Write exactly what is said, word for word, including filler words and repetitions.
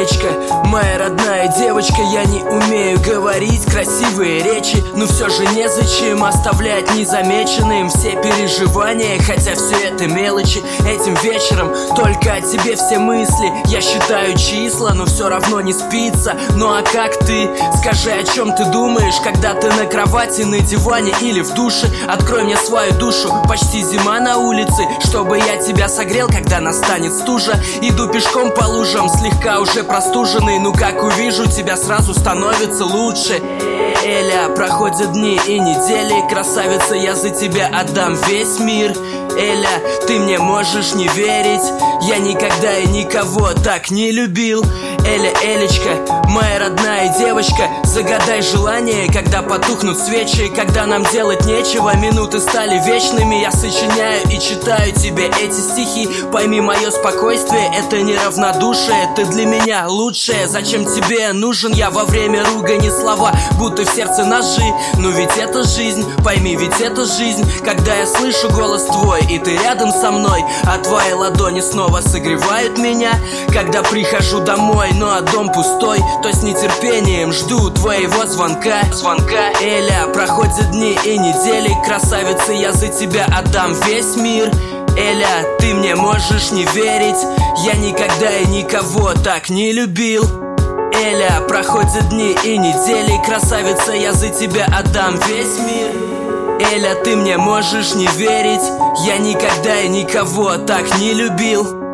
Элечка, моя родная девочка, я не умею говорить красивые речи, но все же незачем оставлять незамеченным все переживания, хотя все это мелочи. Этим вечером только о тебе все мысли, я считаю числа, но все равно не спится. Ну а как ты? Скажи, о чем ты думаешь, когда ты на кровати, на диване или в душе? Открой мне свою душу, почти зима на улице, чтобы я тебя согрел, когда настанет стужа. Иду пешком по лужам, слегка уже простуженный, ну как увижу тебя, сразу становится лучше. Эля, проходят дни и недели, красавица, я за тебя отдам весь мир. Эля, ты мне можешь не верить, я никогда и никого так не любил. Эля, Элечка, моя родная девочка, загадай желание, когда потухнут свечи, когда нам делать нечего, минуты стали вечными. Я сочиняю и читаю тебе эти стихи. Пойми мое спокойствие, это не равнодушие, ты для меня лучшее. Зачем тебе нужен я во время ругани слова, будто в сердце ножи? Ну ведь это жизнь, пойми, ведь это жизнь, когда я слышу голос твой и ты рядом со мной, а твои ладони снова согревают меня. Когда прихожу домой, ну а дом пустой, то с нетерпением жду твоего звонка. Звонка. Эля, проходят дни и недели, красавица, я за тебя отдам весь мир. Эля, ты мне можешь не верить, я никогда и никого так не любил. Эля, проходят дни и недели, красавица, я за тебя отдам весь мир. Эля, ты мне можешь не верить, я никогда и никого так не любил.